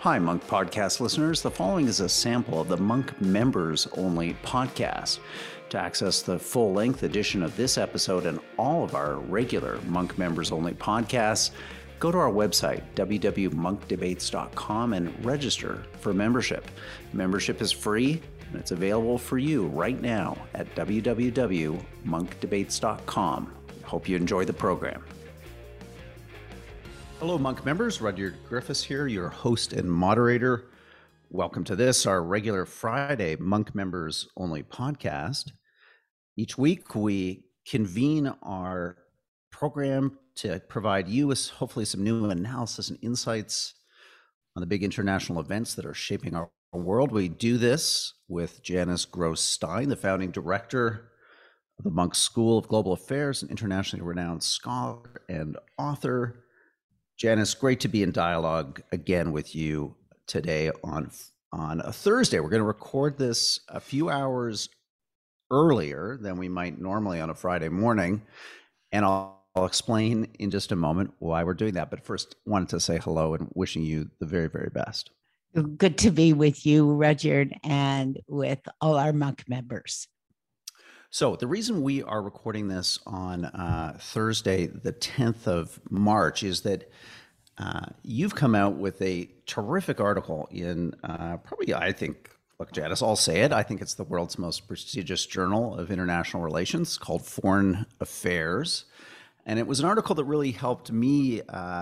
Hi, Monk Podcast listeners. The following is a sample of the Monk Members Only podcast. To access the full-length edition of this episode and all of our regular Monk Members Only podcasts, go to our website, www.monkdebates.com, and register for membership. Membership is free, and it's available for you right now at www.monkdebates.com. Hope you enjoy the program. Hello, Monk members. Rudyard Griffiths here, your host and moderator. Welcome to this, our regular Friday Monk Members Only podcast. Each week, we convene our program to provide you with hopefully some new analysis and insights on the big international events that are shaping our world. We do this with Janice Gross-Stein, the founding director of the Munk School of Global Affairs, an internationally renowned scholar and author. Janice, great to be in dialogue again with you today on a Thursday. We're going to record this a few hours earlier than we might normally on a Friday morning, and I'll explain in just a moment why we're doing that. But first, wanted to say hello and wishing you the very, very best. Good to be with you, Rudyard, and with all our Monk members. So the reason we are recording this on Thursday, the 10th of March, is that you've come out with a terrific article in probably, I think, look, Janice, I'll say it, I think it's the world's most prestigious journal of international relations called Foreign Affairs. And it was an article that really helped me,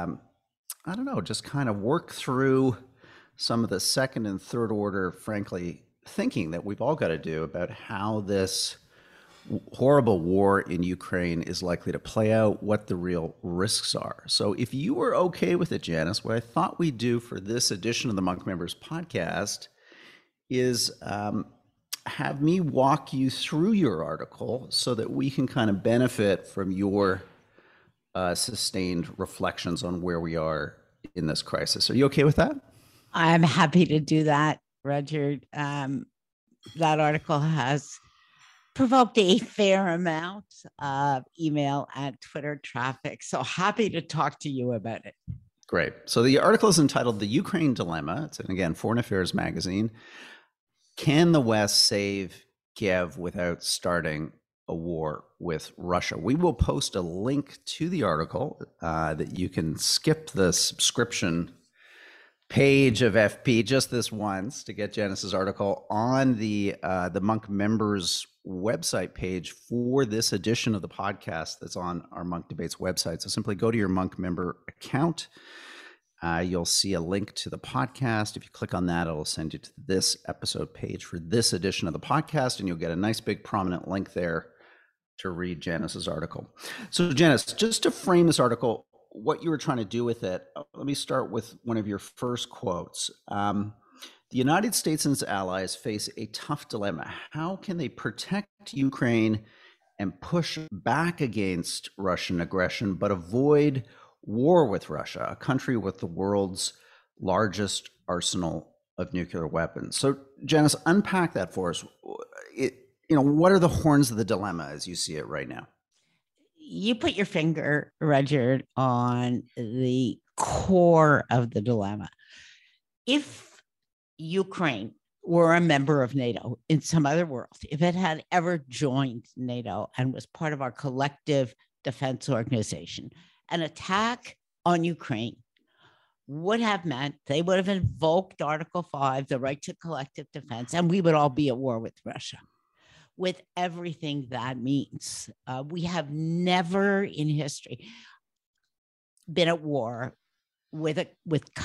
just kind of work through some of the second and third order, frankly, thinking that we've all got to do about how this horrible war in Ukraine is likely to play out, what the real risks are. So if you were okay with it, Janice, what I thought we'd do for this edition of the Monk Members podcast is have me walk you through your article so that we can kind of benefit from your sustained reflections on where we are in this crisis. Are you okay with that? I'm happy to do that, Rudyard. That article has provoked a fair amount of email and Twitter traffic. So happy to talk to you about it. Great. So the article is entitled The Ukraine Dilemma. It's, again, Foreign Affairs magazine. Can the West save Kiev without starting a war with Russia? We will post a link to the article that you can skip the subscription page of FP just this once to get Janice's article on the Monk members website page for this edition of the podcast that's on our Monk Debates website. So simply go to your Monk member account. You'll see a link to the podcast. If you click on that, it'll send you to this episode page for this edition of the podcast, and you'll get a nice big prominent link there to read Janice's article. So Janice, just to frame this article, what you were trying to do with it, let me start with one of your first quotes. The United States and its allies face a tough dilemma. How can they protect Ukraine and push back against Russian aggression, but avoid war with Russia, a country with the world's largest arsenal of nuclear weapons? So, Janice, unpack that for us. What are the horns of the dilemma as you see it right now? You put your finger, Rudyard, on the core of the dilemma. If Ukraine were a member of NATO in some other world, if it had ever joined NATO and was part of our collective defense organization, an attack on Ukraine would have meant they would have invoked Article 5, the right to collective defense, and we would all be at war with Russia, with everything that means. We have never in history been at war with a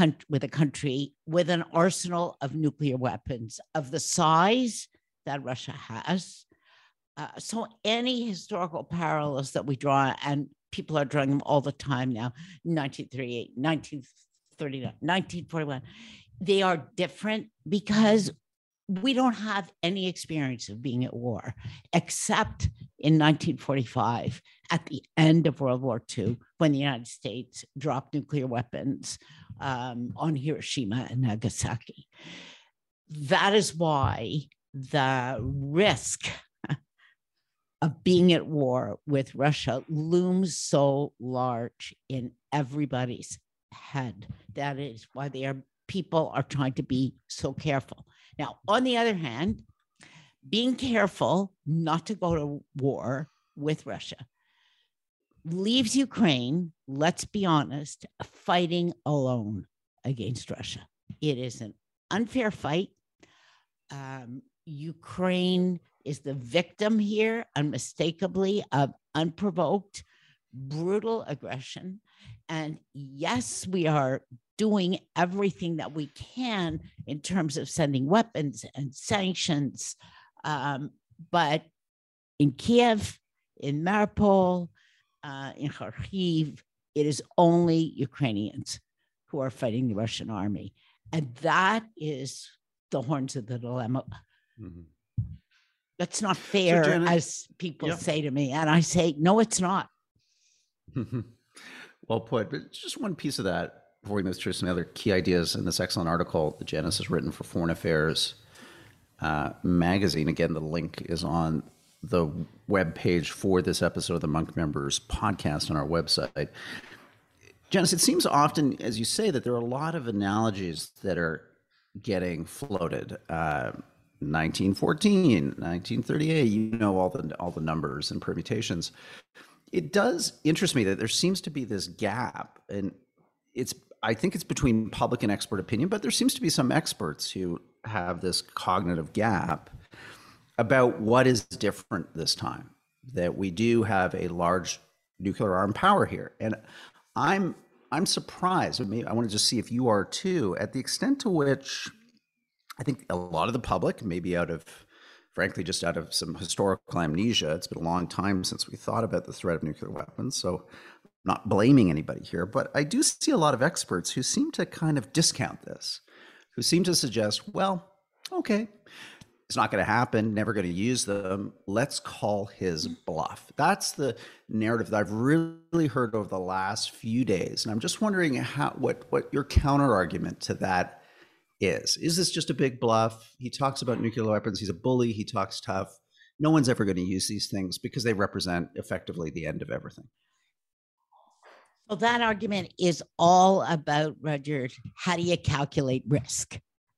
country with an arsenal of nuclear weapons of the size that Russia has. So any historical parallels that we draw, and people are drawing them all the time now, 1938, 1939, 1941, they are different because we don't have any experience of being at war, except in 1945, at the end of World War II, when the United States dropped nuclear weapons on Hiroshima and Nagasaki. That is why the risk of being at war with Russia looms so large in everybody's head. That is why they are people are trying to be so careful. Now, on the other hand, being careful not to go to war with Russia leaves Ukraine, let's be honest, fighting alone against Russia. It is an unfair fight. Ukraine is the victim here, unmistakably, of unprovoked, brutal aggression. And yes, we are doing everything that we can in terms of sending weapons and sanctions. But in Kiev, in Mariupol, in Kharkiv, it is only Ukrainians who are fighting the Russian army. And that is the horns of the dilemma. Mm-hmm. That's not fair, so Janet, as people say to me. And I say, no, it's not. Well put. But just one piece of that before we move through some other key ideas in this excellent article that Janice has written for Foreign Affairs magazine. Again, the link is on the web page for this episode of the Monk Members podcast on our website. Janice, it seems often, as you say, that there are a lot of analogies that are getting floated. 1914, 1938, you know, all the numbers and permutations. It does interest me that there seems to be this gap, and I think it's between public and expert opinion, but there seems to be some experts who have this cognitive gap about what is different this time, that we do have a large nuclear armed power here. And I'm surprised. I want to just see if you are too, at the extent to which I think a lot of the public, maybe frankly, just out of some historical amnesia, it's been a long time since we thought about the threat of nuclear weapons. So I'm not blaming anybody here, but I do see a lot of experts who seem to kind of discount this, who seem to suggest, well, okay, it's not going to happen, never going to use them. Let's call his bluff. That's the narrative that I've really heard over the last few days. And I'm just wondering what your counter argument to that is. Is this just a big bluff? He talks about nuclear weapons. He's a bully. He talks tough. No one's ever going to use these things because they represent effectively the end of everything. Well, that argument is all about, Rudyard, how do you calculate risk?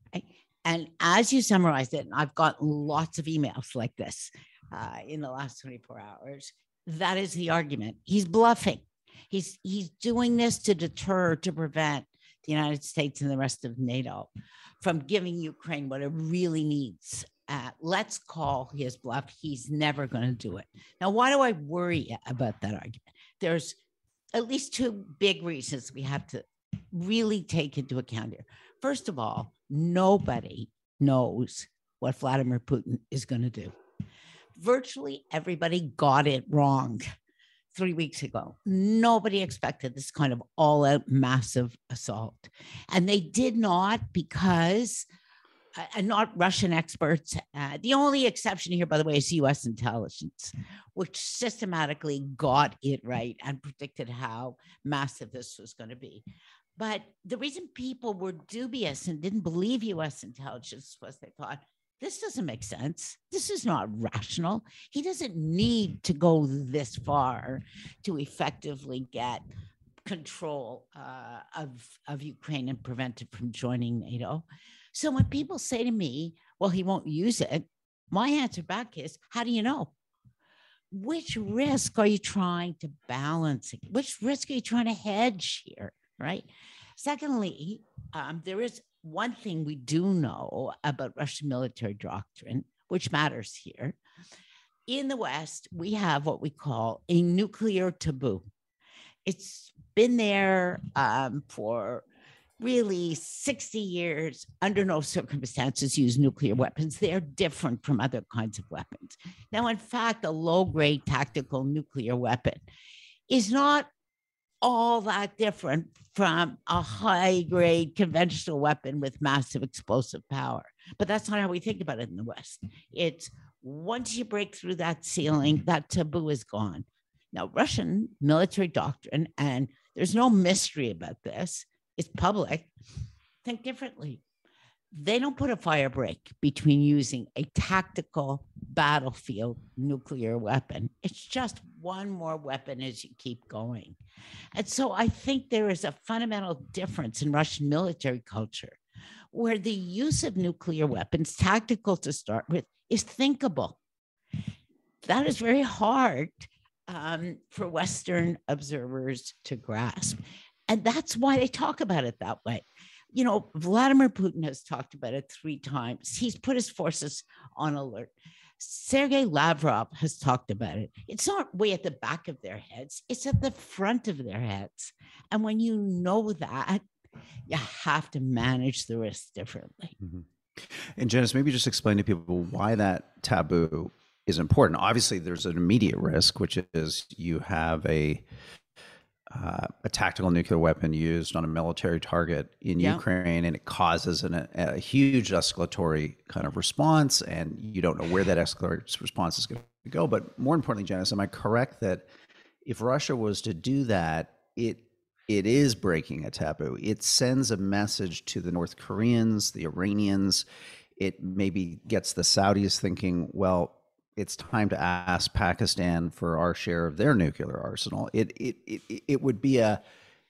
And as you summarized it, and I've got lots of emails like this in the last 24 hours, that is the argument. He's bluffing. He's doing this to deter, to prevent the United States and the rest of NATO from giving Ukraine what it really needs. Let's call his bluff. He's never going to do it. Now, why do I worry about that argument? There's at least two big reasons we have to really take into account here. First of all, nobody knows what Vladimir Putin is going to do. Virtually everybody got it wrong 3 weeks ago. Nobody expected this kind of all-out massive assault. And they did not because, and not Russian experts. The only exception here, by the way, is US intelligence, which systematically got it right and predicted how massive this was going to be. But the reason people were dubious and didn't believe US intelligence was they thought, this doesn't make sense. This is not rational. He doesn't need to go this far to effectively get control of Ukraine and prevent it from joining NATO. So when people say to me, well, he won't use it, my answer back is, how do you know? Which risk are you trying to balance? Which risk are you trying to hedge here, right? Secondly, there is one thing we do know about Russian military doctrine, which matters here. In the West, we have what we call a nuclear taboo. It's been there for really 60 years. Under no circumstances use nuclear weapons. They're different from other kinds of weapons. Now, in fact, a low-grade tactical nuclear weapon is not all that different from a high-grade conventional weapon with massive explosive power. But that's not how we think about it in the West. It's once you break through that ceiling, that taboo is gone. Now, Russian military doctrine, and there's no mystery about this, it's public, think differently. They don't put a fire break between using a tactical battlefield nuclear weapon. It's just one more weapon as you keep going. And so I think there is a fundamental difference in Russian military culture where the use of nuclear weapons, tactical to start with, is thinkable. That is very hard for Western observers to grasp. And that's why they talk about it that way. You know, Vladimir Putin has talked about it 3 times. He's put his forces on alert. Sergei Lavrov has talked about it. It's not way at the back of their heads, it's at the front of their heads. And when you know that, you have to manage the risk differently. Mm-hmm. And Janice, maybe just explain to people why that taboo is important. Obviously, there's an immediate risk, which is you have a tactical nuclear weapon used on a military target in Ukraine, and it causes a huge escalatory kind of response, and you don't know where that escalatory response is going to go. But more importantly, Janice, am I correct that if Russia was to do that, it is breaking a taboo? It sends a message to the North Koreans, the Iranians. It maybe gets the Saudis thinking, well, it's time to ask Pakistan for our share of their nuclear arsenal. It would be a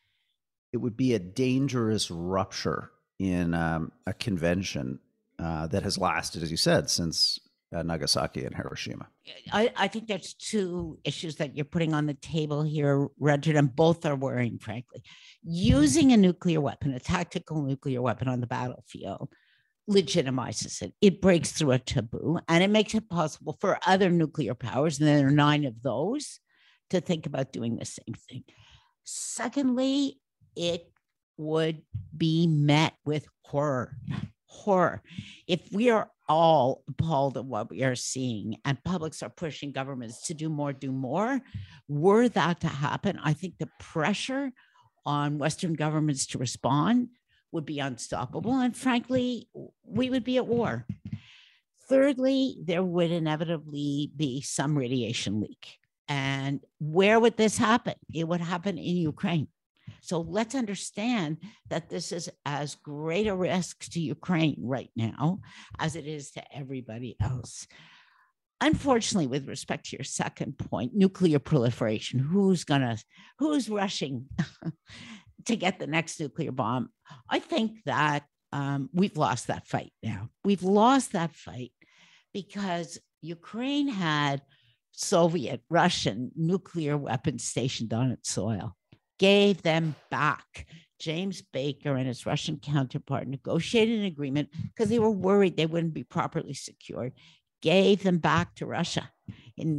dangerous rupture in a convention that has lasted, as you said, since Nagasaki and Hiroshima. I think there's 2 issues that you're putting on the table here, Rudyard, and both are worrying, frankly. Using a nuclear weapon, a tactical nuclear weapon on the battlefield, legitimizes it. It breaks through a taboo, and it makes it possible for other nuclear powers, and there are 9 of those, to think about doing the same thing. Secondly, it would be met with horror. If we are all appalled at what we are seeing and publics are pushing governments to do more, were that to happen, I think the pressure on Western governments to respond would be unstoppable. And frankly, we would be at war. Thirdly, there would inevitably be some radiation leak. And where would this happen? It would happen in Ukraine. So let's understand that this is as great a risk to Ukraine right now as it is to everybody else. Unfortunately, with respect to your second point, nuclear proliferation, who's rushing to get the next nuclear bomb? I think that we've lost that fight now. We've lost that fight because Ukraine had Soviet, Russian nuclear weapons stationed on its soil, gave them back. James Baker and his Russian counterpart negotiated an agreement because they were worried they wouldn't be properly secured, gave them back to Russia in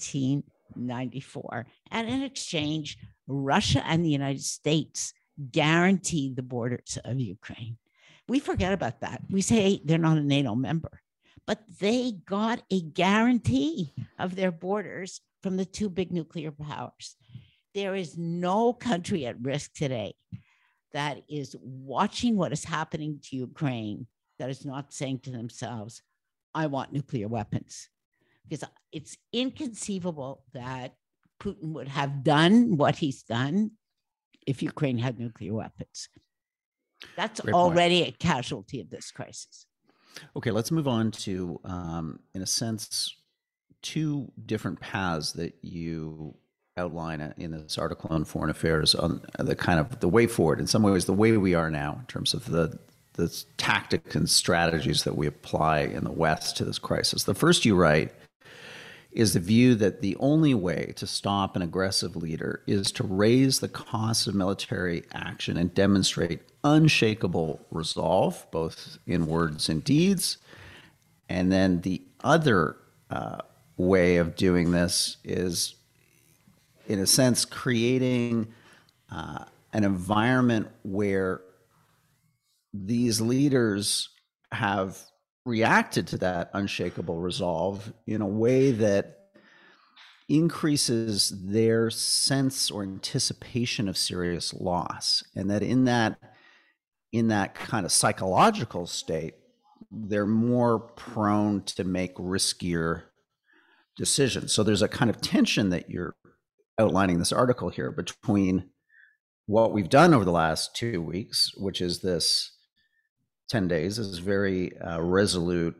1994. And in exchange, Russia and the United States guaranteed the borders of Ukraine. We forget about that. We say they're not a NATO member, but they got a guarantee of their borders from the 2 big nuclear powers. There is no country at risk today that is watching what is happening to Ukraine that is not saying to themselves, I want nuclear weapons. Because it's inconceivable that Putin would have done what he's done if Ukraine had nuclear weapons. That's already a casualty of this crisis. Okay, let's move on to, in a sense, 2 different paths that you outline in this article on Foreign Affairs on the kind of the way forward. In some ways, the way we are now in terms of the tactics and strategies that we apply in the West to this crisis. The first you write is the view that the only way to stop an aggressive leader is to raise the costs of military action and demonstrate unshakable resolve, both in words and deeds. And then the other way of doing this is, in a sense, creating an environment where these leaders have reacted to that unshakable resolve in a way that increases their sense or anticipation of serious loss, and that in that kind of psychological state, they're more prone to make riskier decisions. So there's a kind of tension that you're outlining this article here between what we've done over the last 2 weeks, which is this 10 days, is very resolute,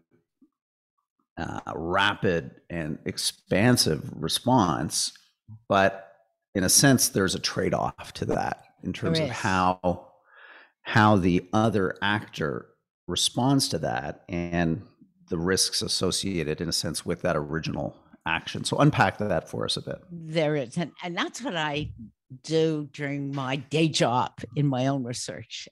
rapid, and expansive response. But in a sense, there's a trade-off to that in terms of how the other actor responds to that and the risks associated, in a sense, with that original action. So unpack that for us a bit. There is, and that's what I do during my day job in my own research,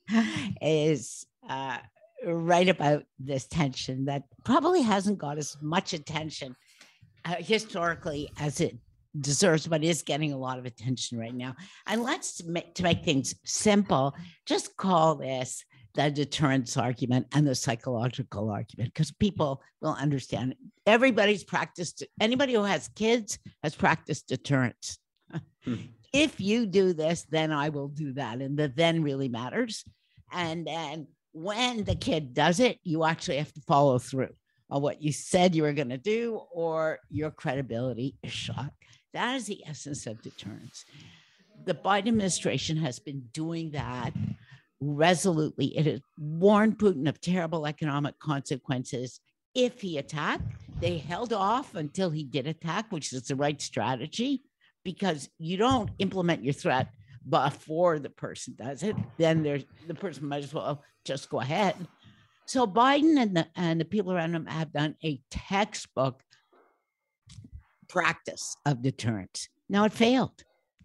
is write about this tension that probably hasn't got as much attention historically as it deserves, but is getting a lot of attention right now. And let's to make things simple, just call this the deterrence argument and the psychological argument, because people will understand. Everybody's practiced, anybody who has kids has practiced deterrence. If you do this, then I will do that. And the then really matters. And then when the kid does it, you actually have to follow through on what you said you were going to do, or your credibility is shot. That is the essence of deterrence. The Biden administration has been doing that resolutely. It has warned Putin of terrible economic consequences if he attacked. They held off until he did attack, which is the right strategy, because you don't implement your threat before the person does it. Then the person might as well just go ahead. So Biden and the people around him have done a textbook practice of deterrence. Now it failed.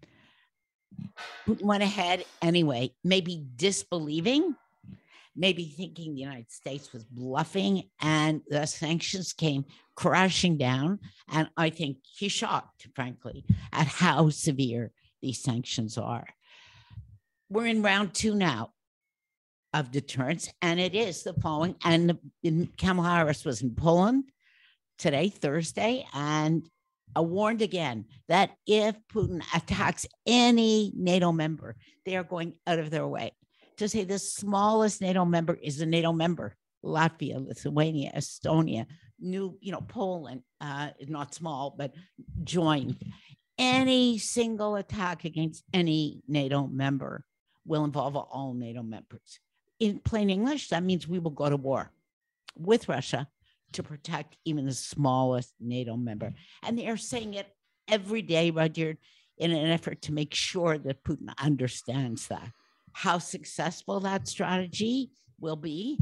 Putin went ahead anyway, maybe disbelieving, maybe thinking the United States was bluffing, and the sanctions came crashing down. And I think he's shocked, frankly, at how severe these sanctions are. We're in round 2 now of deterrence, and it is the following. And Kamala Harris was in Poland today, Thursday, and warned again that if Putin attacks any NATO member, they are going out of their way to say the smallest NATO member is a NATO member. Latvia, Lithuania, Estonia, Poland, not small, but joined. Any single attack against any NATO member will involve all NATO members. In plain English, that means we will go to war with Russia to protect even the smallest NATO member. And they are saying it every day, Rudyard, in an effort to make sure that Putin understands that. How successful that strategy will be,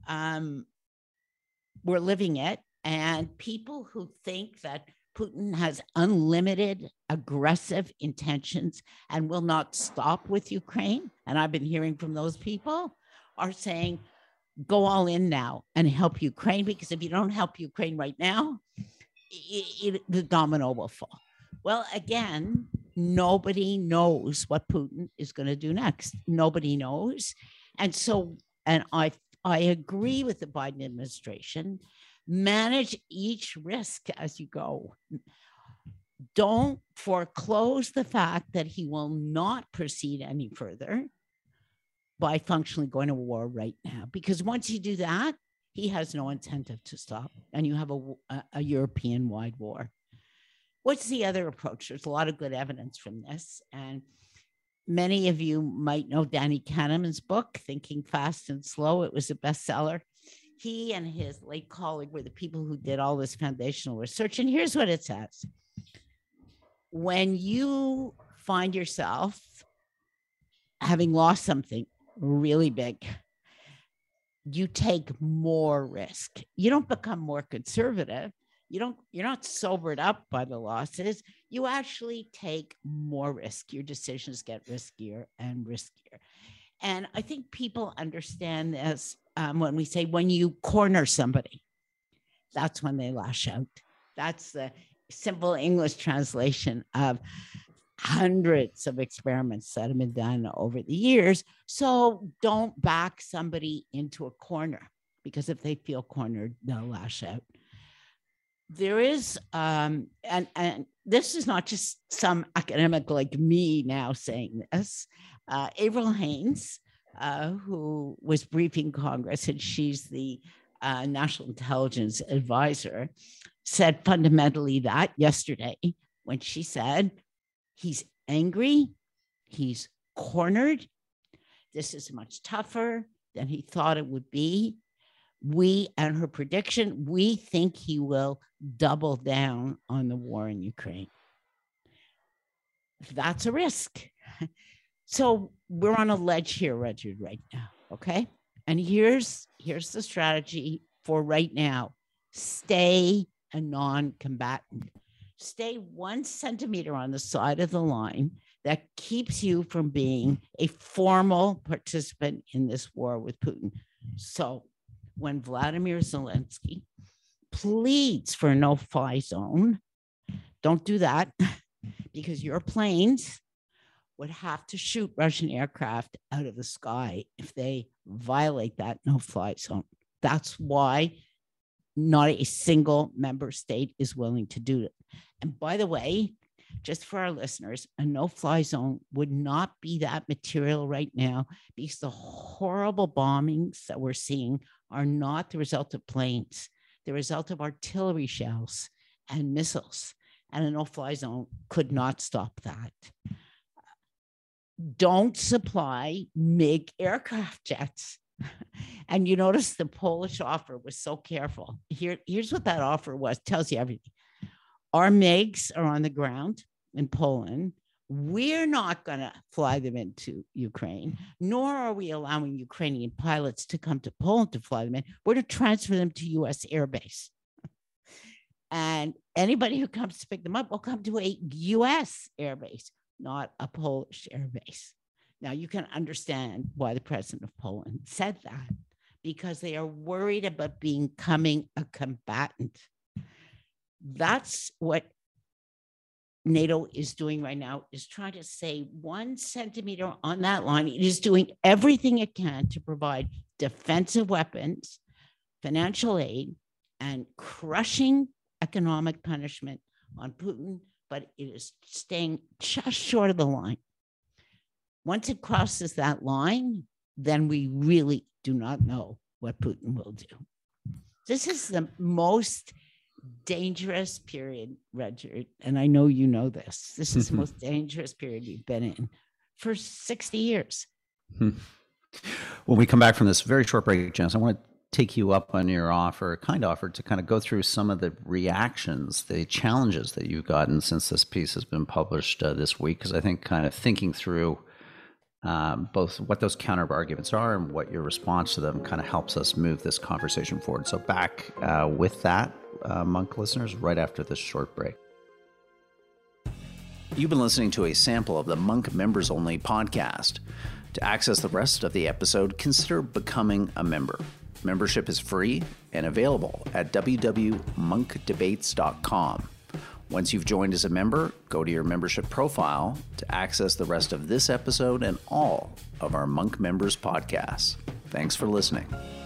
we're living it. And people who think that Putin has unlimited aggressive intentions and will not stop with Ukraine, and I've been hearing from those people, are saying, go all in now and help Ukraine, because if you don't help Ukraine right now, the domino will fall. Well, again, nobody knows what Putin is going to do next. Nobody knows. And so, and I agree with the Biden administration, manage each risk as you go. Don't foreclose the fact that he will not proceed any further by functionally going to war right now, because once you do that, he has no incentive to stop, and you have a European-wide war. What's the other approach? There's a lot of good evidence from this, and many of you might know Danny Kahneman's book, Thinking Fast and Slow. It was a bestseller. He and his late colleague were the people who did all this foundational research, and here's what it says. When you find yourself having lost something really big, you take more risk. You don't become more conservative. You're not sobered up by the losses. You actually take more risk. Your decisions get riskier and riskier. And I think people understand this when we say, when you corner somebody, that's when they lash out. That's the simple English translation of hundreds of experiments that have been done over the years. So don't back somebody into a corner, because if they feel cornered, they'll lash out. There is, and this is not just some academic like me now saying this. Avril Haines, who was briefing Congress, and she's the National Intelligence Advisor, said fundamentally that yesterday when she said, he's angry, he's cornered. This is much tougher than he thought it would be. And her prediction, we think he will double down on the war in Ukraine. That's a risk. So we're on a ledge here, Rudyard, right now, okay? And here's the strategy for right now. Stay a non-combatant. Stay 1 centimeter on the side of the line. That keeps you from being a formal participant in this war with Putin. So when Vladimir Zelensky pleads for a no-fly zone, don't do that, because your planes would have to shoot Russian aircraft out of the sky if they violate that no-fly zone. That's why not a single member state is willing to do it. And by the way, just for our listeners, a no-fly zone would not be that material right now, because the horrible bombings that we're seeing are not the result of planes, the result of artillery shells and missiles. And a no-fly zone could not stop that. Don't supply MiG aircraft jets. And you notice the Polish offer was so careful. Here's what that offer was. Tells you everything. Our MiGs are on the ground in Poland. We're not going to fly them into Ukraine, nor are we allowing Ukrainian pilots to come to Poland to fly them in. We're going to transfer them to U.S. airbase. And anybody who comes to pick them up will come to a U.S. airbase, not a Polish airbase. Now, you can understand why the president of Poland said that, because they are worried about becoming a combatant. That's what NATO is doing right now, is trying to stay 1 centimeter on that line. It is doing everything it can to provide defensive weapons, financial aid, and crushing economic punishment on Putin, but it is staying just short of the line. Once it crosses that line, then we really do not know what Putin will do. This is the most dangerous period, Rudyard, and I know you know this. This is the most dangerous period we've been in for 60 years. When we come back from this very short break, Janice, I want to take you up on your offer to kind of go through some of the reactions, the challenges that you've gotten since this piece has been published this week, because I think kind of thinking through both what those counter arguments are and what your response to them kind of helps us move this conversation forward. So back with that, Monk listeners, right after this short break. You've been listening to a sample of the Monk Members Only podcast. To access the rest of the episode, consider becoming a member. Membership is free and available at www.monkdebates.com. Once you've joined as a member, go to your membership profile to access the rest of this episode and all of our Monk Members podcasts. Thanks for listening.